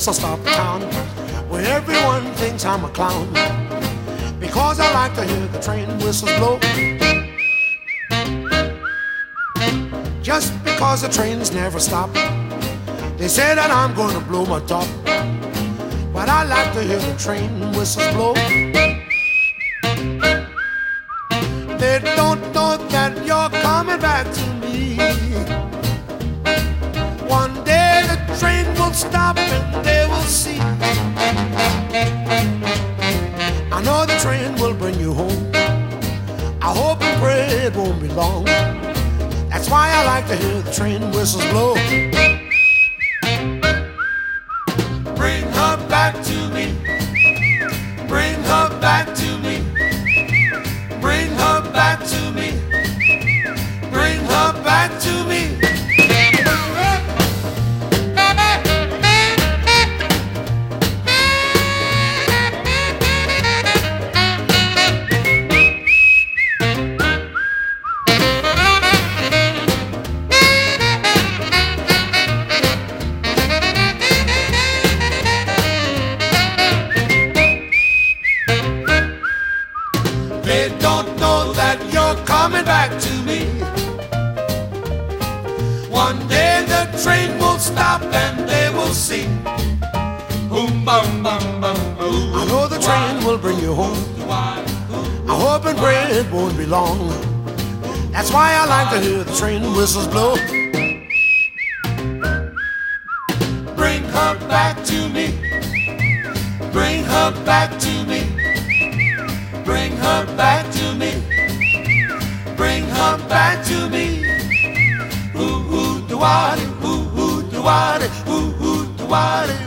whistle stop town where everyone thinks I'm a clown because I like to hear the train whistles blow. Just because the trains never stop, they say that I'm gonna blow my top, but I like to hear the train whistles blow. They don't know that you're coming back to me. One day the train will stop and they will see. I know the train will bring you home. I hope and pray it won't be long. That's why I like to hear the train whistles blow. Bring her back to me. Bring her back to me. Bring her back to me. Bring her back to me. They don't know that you're coming back to me. One day the train will stop and they will see. Boom, bum, bum, bum, boom. I know the train will bring you home. I hope and pray it won't be long. That's why I like to hear the train whistles blow. Bring her back to me. Bring her back to me. Bring her back to me. Bring her back to me. Ooh, ooh, do-wah-dee, ooh, ooh, do-wah-dee, ooh, ooh, do-wah-dee.